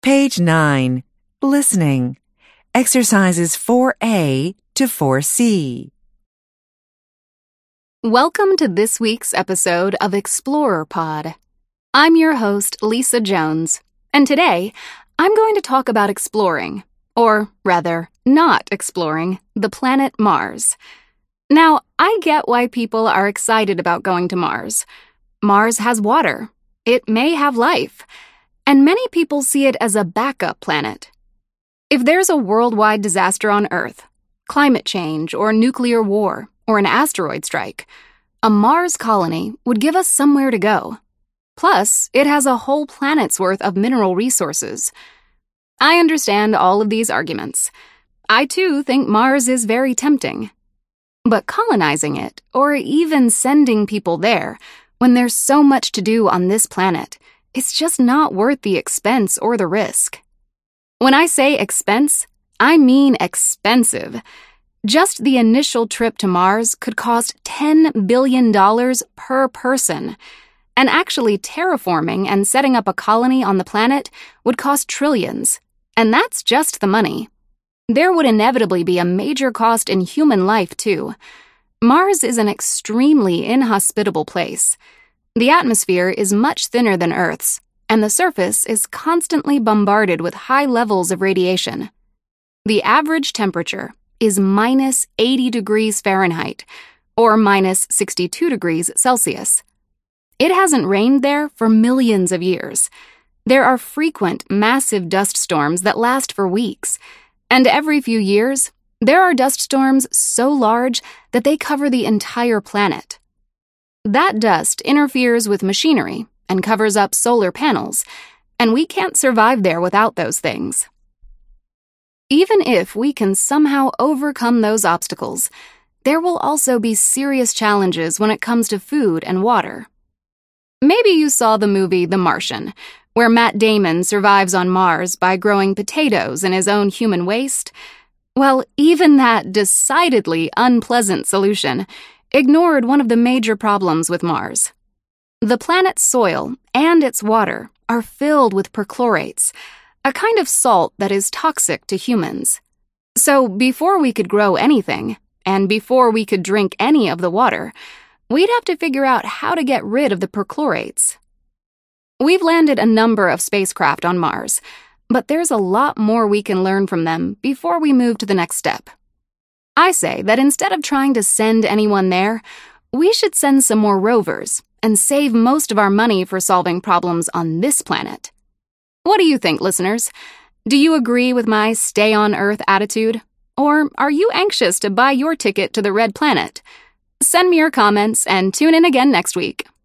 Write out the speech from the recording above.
Page 9. Listening. Exercises 4A to 4C. Welcome to this week's episode of Explorer Pod. I'm your host, Lisa Jones, and today I'm going to talk about exploring, or rather, not exploring, the planet Mars. Now, I get why people are excited about going to Mars. Mars has water. It may have life. And many people see it as a backup planet. If there's a worldwide disaster on Earth, climate change or nuclear war or an asteroid strike, a Mars colony would give us somewhere to go. Plus, it has a whole planet's worth of mineral resources. I understand all of these arguments. I too think Mars is very tempting. But colonizing it, or even sending people there, when there's so much to do on this planet, it's just not worth the expense or the risk. When I say expense, I mean expensive. Just the initial trip to Mars could cost $10 billion per person. And actually terraforming and setting up a colony on the planet would cost trillions. And that's just the money. There would inevitably be a major cost in human life, too. Mars is an extremely inhospitable place. The atmosphere is much thinner than Earth's, and the surface is constantly bombarded with high levels of radiation. The average temperature is minus 80 degrees Fahrenheit, or minus 62 degrees Celsius. It hasn't rained there for millions of years. There are frequent, massive dust storms that last for weeks, and every few years, there are dust storms so large that they cover the entire planet. That dust interferes with machinery and covers up solar panels, and we can't survive there without those things. Even if we can somehow overcome those obstacles, there will also be serious challenges when it comes to food and water. Maybe you saw the movie The Martian, where Matt Damon survives on Mars by growing potatoes in his own human waste. Well, even that decidedly unpleasant solution ignored one of the major problems with Mars. The planet's soil and its water are filled with perchlorates, a kind of salt that is toxic to humans. So before we could grow anything, and before we could drink any of the water, we'd have to figure out how to get rid of the perchlorates. We've landed a number of spacecraft on Mars, but there's a lot more we can learn from them before we move to the next step. I say that instead of trying to send anyone there, we should send some more rovers and save most of our money for solving problems on this planet. What do you think, listeners? Do you agree with my stay on Earth attitude? Or are you anxious to buy your ticket to the Red Planet? Send me your comments and tune in again next week.